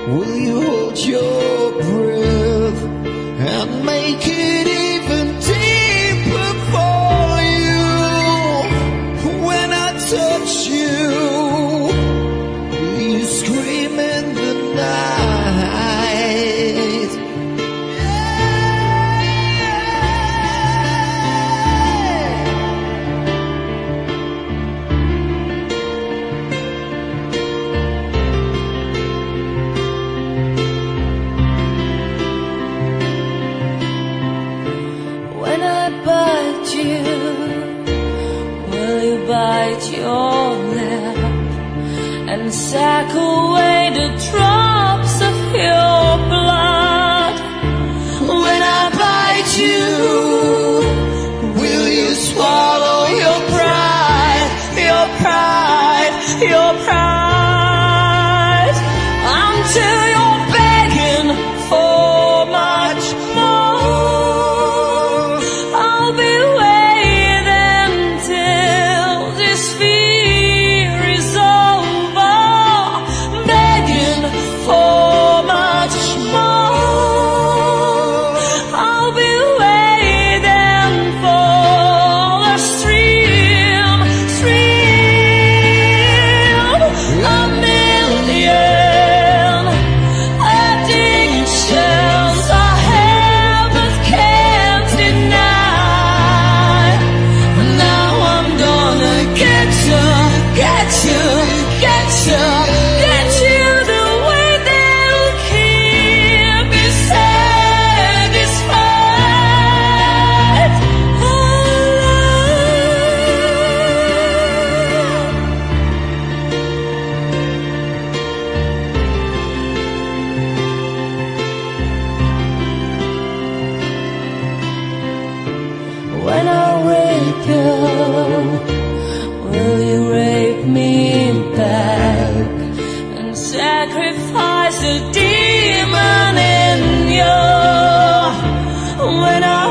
Will you hold your breath and make it even deeper for you? When I touch you, will you scream in the night? When I bite you, will you bite your lip and suck away the drops of your blood? When I bite you, will you swallow your pride, your pride, your pride? Until you're begging for much more, I'll be waiting till this fear is over, begging for much more. I'll be waiting for the stream, a million addictions I have but can't deny. Now I'm gonna get you, get you, get you, get you the way that'll keep me satisfied. When I rape you, will you rape me back and sacrifice the demon in you? When I